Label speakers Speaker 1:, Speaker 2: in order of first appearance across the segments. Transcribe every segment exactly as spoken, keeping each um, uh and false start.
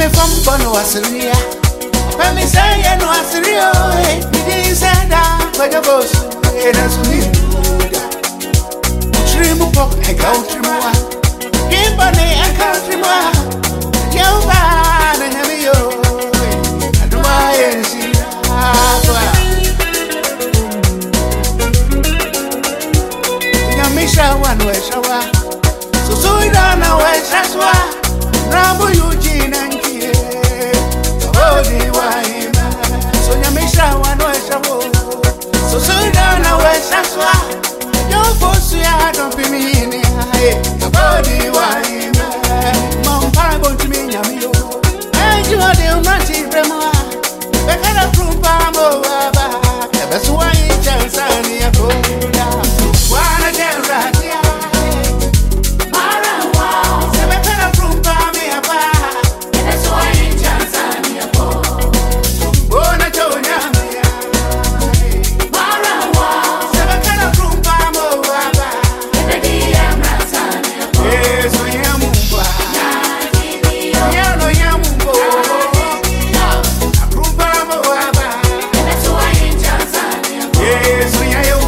Speaker 1: me from Bono Asiria. When me say no Asirio, me didn't say that, but your boss, it has me. Trimupo, a country more. Give money, a country more. Young man, and heavy yo. I do I see that. Misha one way shower. So so we don't know where that's why. Rambo Eugene and Kie. Oh, the wine. So ya Misha one way shower. So so we don't know where that's why. Your boss ya don't be me in the body wine. Mom Parabon to me, Yamio. And you are the Mati Rema. The kind of room Pamo. That's why it's Tanzania. Wanna get right here? Marawa, seven kind of room for me about. That's why in Tanzania, Bona Jonia. Marawa, seven kind of room for me about. Yes, I am Mumba. Yeah, no, Yamumbo. Room for me about. That's why in Tanzania. Yes, I am.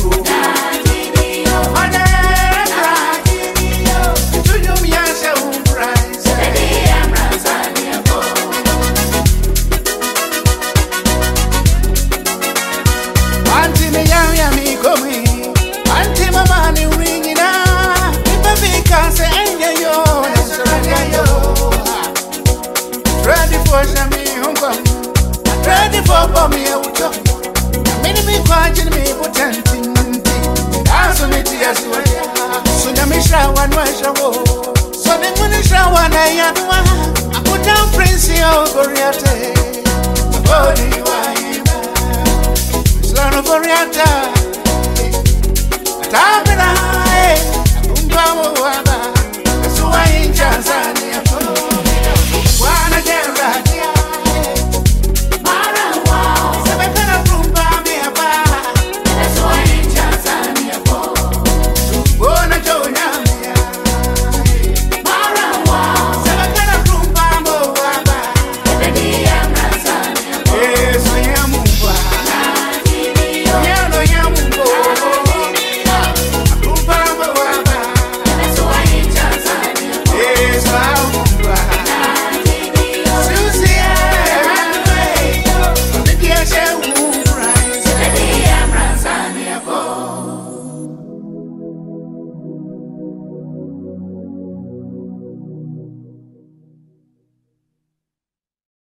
Speaker 1: Ready for me, I would talk. Many me watching me pretending. As on it, yes, so the Misha one way show. So the Munisha one I had one. I put down Prince Goriate. The body wine. Slano Goriata. Tamina, Umbamo.